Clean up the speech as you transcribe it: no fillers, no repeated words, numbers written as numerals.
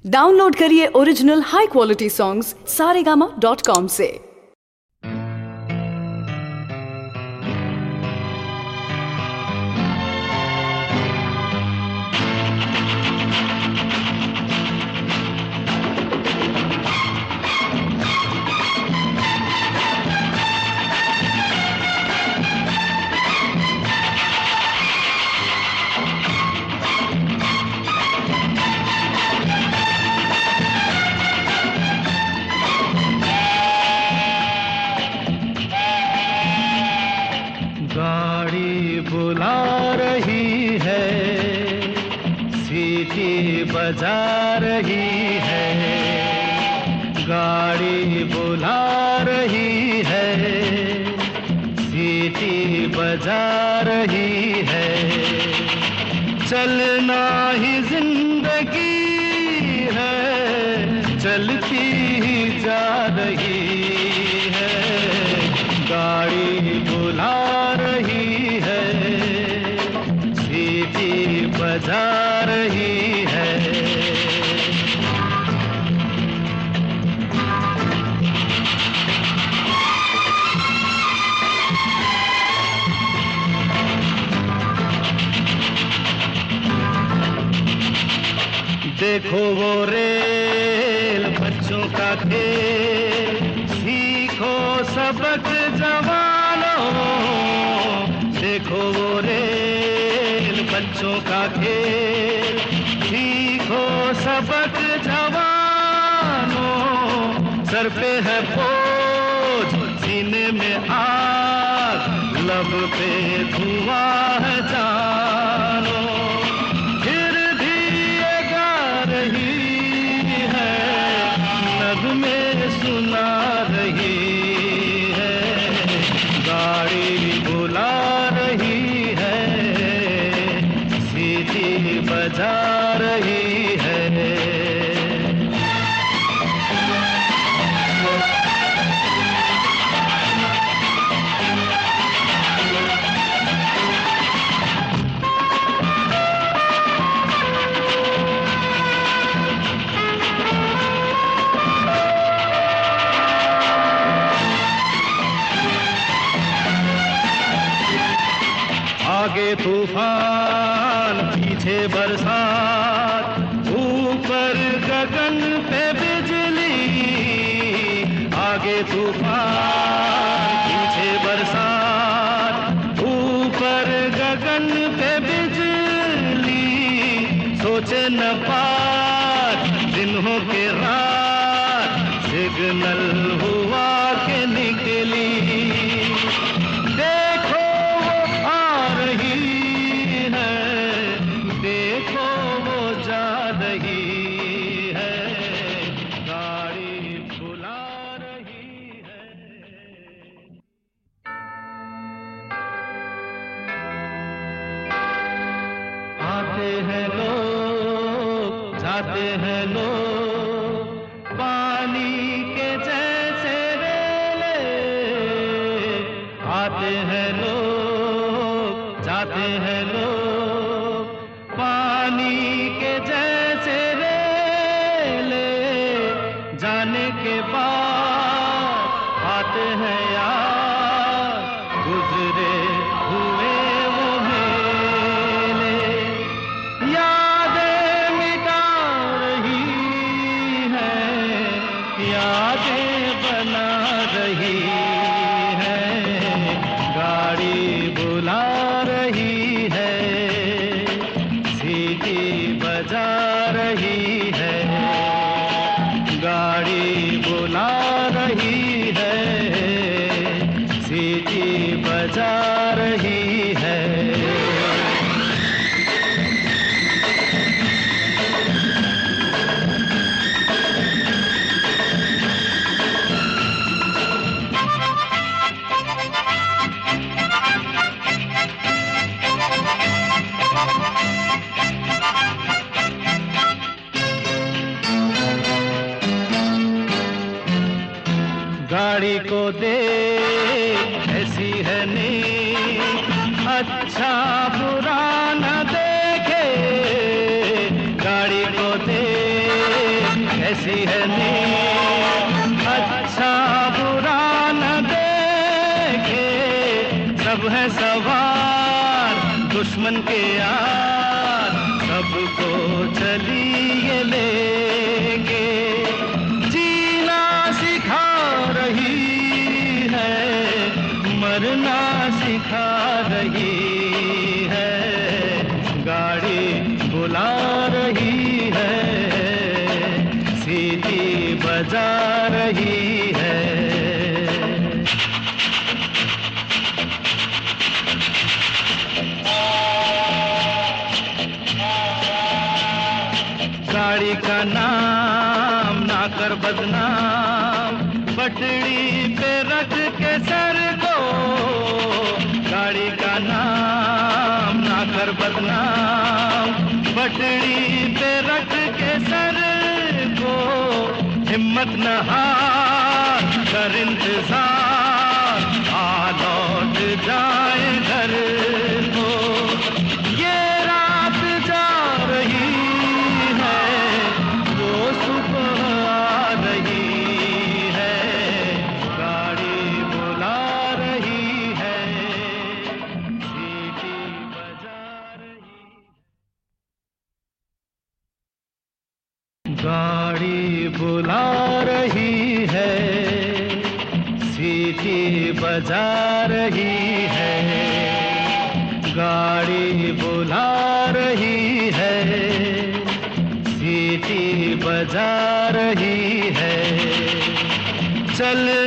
Download करिए original high quality songs saregama.com से। गाड़ी बुला रही है, सीटी बजा रही है। गाड़ी बुला रही है, सीटी बजा रही है। चलना ही जिंदगी है, चलती ही जा रही है। गाड़ी बुला रही है, सीटी बजा रही है। देखो वो रेल बच्चों का खेल, सीखो सबक जवानों। देखो वो रेल बच्चों का खेल, सीखो सबक जवानों। सर पे है बोझ, सीने में आग, लब पे धुआं है जानो। फिर भी ये गा रही है, नगमे सुना रही है। गाड़ी बुला रही है, सीटी बजा रही है। आगे तूफान, पीछे बरसात, ऊपर गगन पे बिजली। आगे तूफान, पीछे बरसात, ऊपर गगन पे बिजली। सोचे न पार, दिन हो के रात, सिग्नल हुआ के निकली। आते हैं लोग, जाते हैं लोग, पानी के जैसे रेले। आते हैं लोग, जाते हैं लोग, पानी के जैसे रेले। जाने के बाद आते हैं यार, गुजरे हुए वो मेले। यादें मिटा रही है, यादें बना रही है। गाड़ी बुला रही है, सीटी बजा रही है। गाड़ी बुला रही है, सीटी बजा रही है। गाड़ी को दे ऐसी है नींद, अच्छा बुरा न देखे। गाड़ी को दे कैसी है नींद, अच्छा बुरा न देखे, सब है सवार दुश्मन के यार, सबको चलिए लेके। जीना सिखा रही है, मरना सिखा रही है, गाड़ी बुला रही है, सीटी बजा रही है। गाड़ी का नाम ना कर बदनाम, पटड़ी पे रख के सर को, गाड़ी का नाम ना कर बदनाम, पटड़ी पे रख के सर को, हिम्मत न हार कर इंतजार, आ लौट जाए घर को। ये रात जा रही है, वो सुबह आ रही है, गाड़ी बुला रही है, सीटी बजा रही है। गाड़ी बुला रही है, सीटी बजा रही है, गाड़ी बुला रही है, सीटी बजा रही है। चल